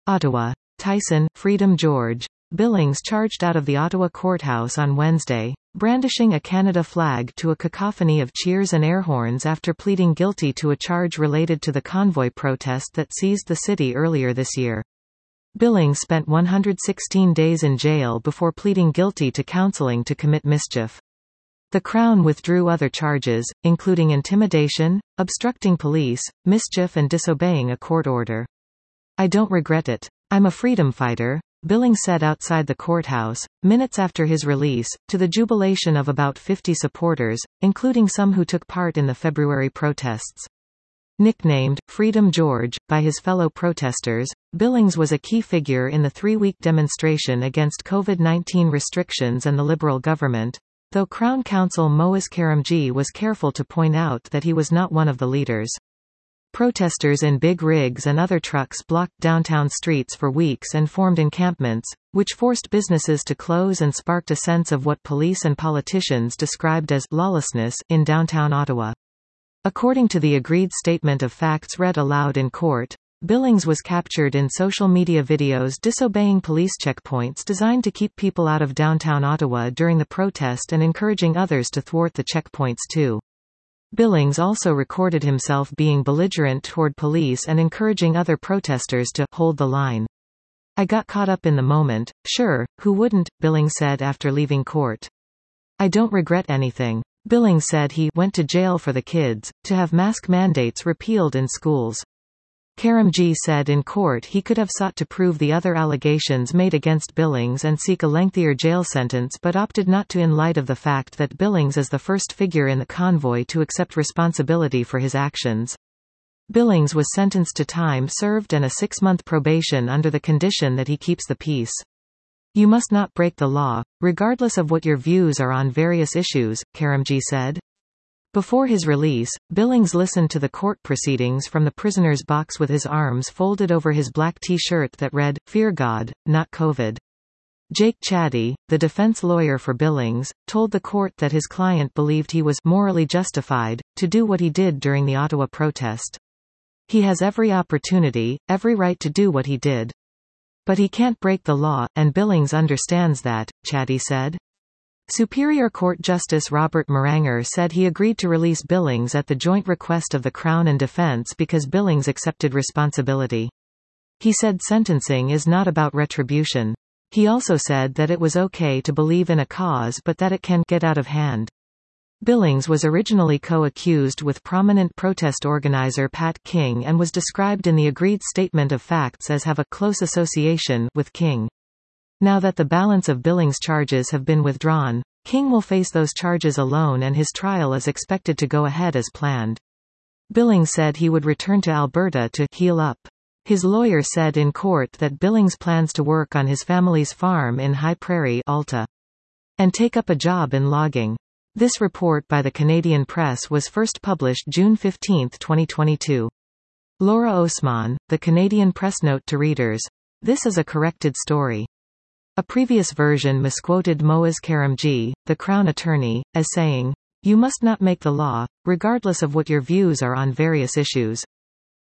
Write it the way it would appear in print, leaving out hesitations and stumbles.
Ottawa. Tyson, Freedom George. Billings charged out of the Ottawa courthouse on Wednesday, brandishing a Canada flag to a cacophony of cheers and air horns after pleading guilty to a charge related to the convoy protest that seized the city earlier this year. Billings spent 116 days in jail before pleading guilty to counseling to commit mischief. The Crown withdrew other charges, including intimidation, obstructing police, mischief and disobeying a court order. "I don't regret it. I'm a freedom fighter," Billings said outside the courthouse, minutes after his release, to the jubilation of about 50 supporters, including some who took part in the February protests. Nicknamed Freedom George by his fellow protesters, Billings was a key figure in the three-week demonstration against COVID-19 restrictions and the Liberal government, though Crown Counsel Moaz Karimjee was careful to point out that he was not one of the leaders. Protesters in big rigs and other trucks blocked downtown streets for weeks and formed encampments, which forced businesses to close and sparked a sense of what police and politicians described as lawlessness in downtown Ottawa. According to the agreed statement of facts read aloud in court, Billings was captured in social media videos disobeying police checkpoints designed to keep people out of downtown Ottawa during the protest and encouraging others to thwart the checkpoints too. Billings also recorded himself being belligerent toward police and encouraging other protesters to hold the line. "I got caught up in the moment, sure, who wouldn't," Billings said after leaving court. "I don't regret anything." Billings said he went to jail for the kids, to have mask mandates repealed in schools. Karimjee said in court he could have sought to prove the other allegations made against Billings and seek a lengthier jail sentence but opted not to in light of the fact that Billings is the first figure in the convoy to accept responsibility for his actions. Billings was sentenced to time served and a 6-month probation under the condition that he keeps the peace. "You must not break the law, regardless of what your views are on various issues," Karimjee said. Before his release, Billings listened to the court proceedings from the prisoner's box with his arms folded over his black T-shirt that read, "Fear God, not COVID." Jake Chatty, the defense lawyer for Billings, told the court that his client believed he was morally justified to do what he did during the Ottawa protest. "He has every opportunity, every right to do what he did. But he can't break the law, and Billings understands that," Chatty said. Superior Court Justice Robert Maranger said he agreed to release Billings at the joint request of the Crown and defense because Billings accepted responsibility. He said sentencing is not about retribution. He also said that it was okay to believe in a cause but that it can get out of hand. Billings was originally co-accused with prominent protest organizer Pat King and was described in the agreed statement of facts as have a close association with King. Now that the balance of Billings' charges have been withdrawn, King will face those charges alone and his trial is expected to go ahead as planned. Billings said he would return to Alberta to heal up. His lawyer said in court that Billings plans to work on his family's farm in High Prairie, Alta, and take up a job in logging. This report by the Canadian Press was first published June 15, 2022. Laura Osman, the Canadian Press note to readers. This is a corrected story. A previous version misquoted Moaz Karimjee, the Crown attorney, as saying, "You must not make the law, regardless of what your views are on various issues."